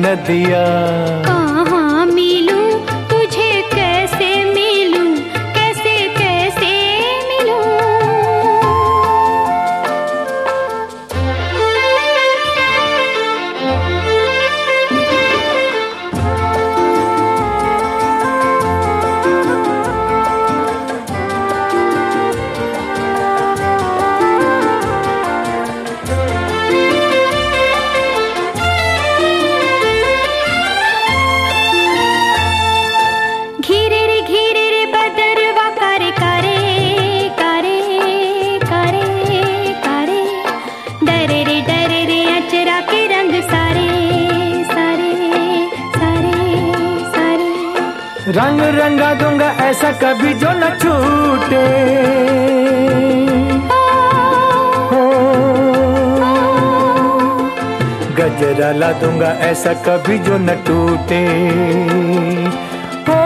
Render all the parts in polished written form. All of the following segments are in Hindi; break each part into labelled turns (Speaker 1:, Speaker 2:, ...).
Speaker 1: नदिया।
Speaker 2: कहाँ मिलूं तुझे, कैसे मिलूं, कैसे कैसे मिलूं।
Speaker 1: रंग रंगा दूंगा ऐसा कभी जो न छूटे, हो गजरा ला दूंगा ऐसा कभी जो न टूटे, हो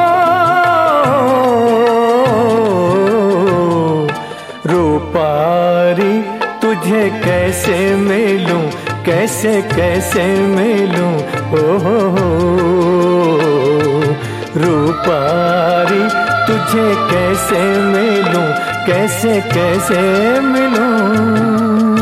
Speaker 1: रूपारी तुझे कैसे मिलूं, कैसे कैसे मिलूं, हो रूपारी तुझे कैसे मिलूं, कैसे कैसे मिलूं।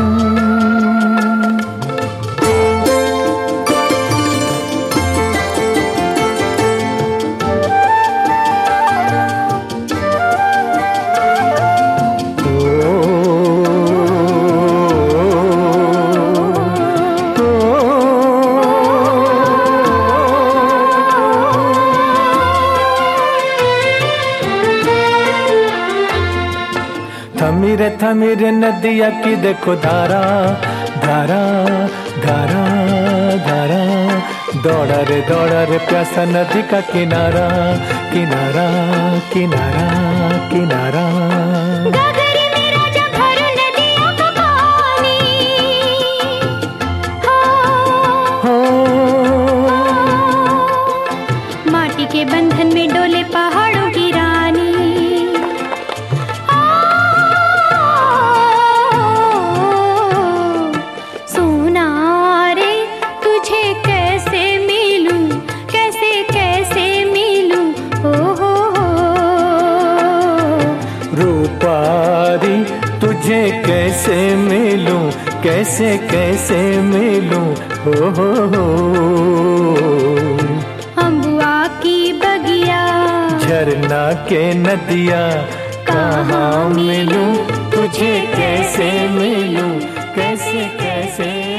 Speaker 1: थमी रे नदिया की देखो धारा, धारा धारा धारा, दौड़ा रे प्यासा नदी का किनारा, किनारा किनारा किनारा।
Speaker 2: माटी के बंधन में डोले पहाड़ों की रानी, सोना रे तुझे कैसे मिलूं, कैसे कैसे मिलूं, हो
Speaker 1: रूपारी तुझे कैसे मिलूं, कैसे कैसे मिलूं, हो
Speaker 2: अम्बुआ की बगिया,
Speaker 1: झरना के नदिया, कहाँ मिलूं तुझे कैसे मिलूं, कैसे कैसे